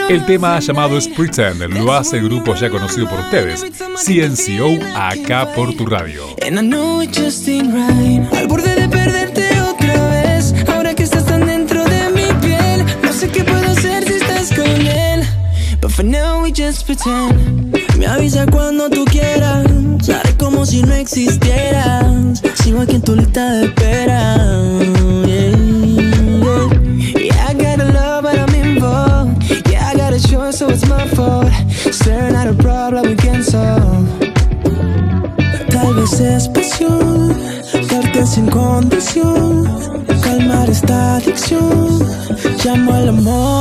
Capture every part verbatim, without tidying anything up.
El tema llamado es Pretend lo hace el grupo ya conocido por ustedes, C N C O, acá por tu radio. And I know it just ain't right. Al borde de perderte otra vez. Ahora que estás tan dentro de mi piel, no sé qué puedo hacer si estás con él. But for now we just pretend. Me avisa cuando tú quieras. Haré como si no existieras. Sigo aquí en tu lista de espera. Yeah, yeah. Yeah, I got a love but I'm involved. Yeah, I got a choice so it's my fault. Staring at a problem we can solve. Tal vez es pasión, darte sin condición, calmar esta adicción, llamo al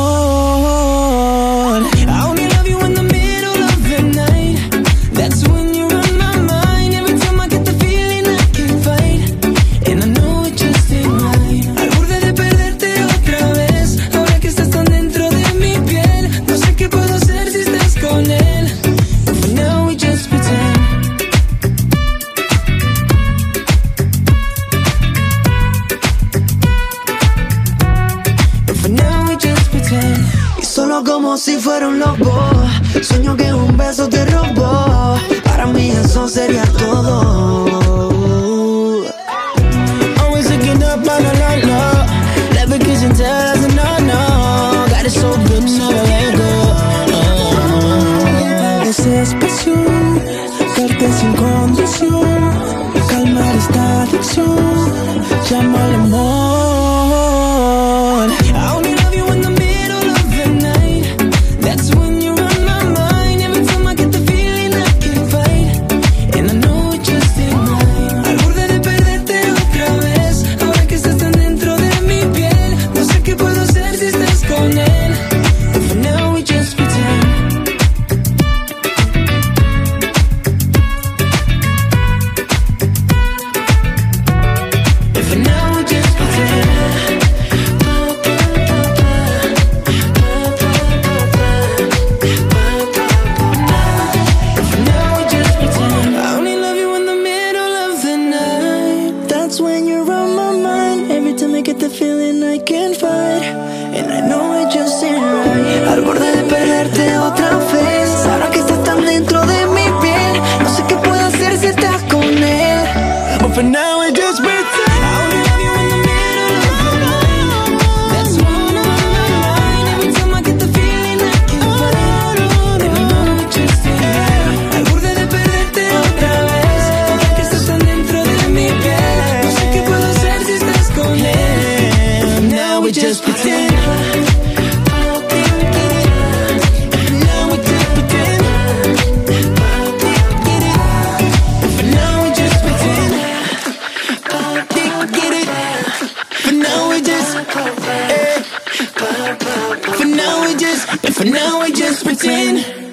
amor. I only love you in the middle of the night. That's when you're on my mind. Every time I get the feeling I can't fight. And I know it just ain't right. Al borde de perderte otra vez. Ahora que estás tan dentro de mi piel, no sé qué puedo hacer si estás con él. But for now we just pretend. Y solo como si fuera un lobo, sueño que un beso te robó. Para mí eso sería todo. Always looking up, no, no, no, no. Never kiss and tell us no, no. Got it so good, never let go. Oh. Esa es pasión, darte sin condición, calmar esta adicción, llama al amor. I only love you in the middle of the night. That's when you're on my mind. Every time I get the feeling I can't fight. And I know it just ain't right. Al borde de perderte otra vez. Ahora que estás tan dentro de mi piel, no sé qué puedo hacer si estás con él. But for now we just pretend. But for now we just pretend. The feeling I can't fight, and I know it just ain't right. Al borde de perderte otra vez. Ahora que estás tan dentro de mi piel, no sé qué puedo hacer si estás con él. But for now I just pretend. I only love you in the middle of the night. That's when you're on my mind. Every time I get the feeling I can't fight, and I know it just ain't right. Al borde de perderte otra vez. Ahora que estás tan dentro de mi piel, no sé qué puedo hacer si estás con él. Now we just pretend. Now we just pretend. For now we just pretend. Get it. For now we just. For now we just. For now we just pretend.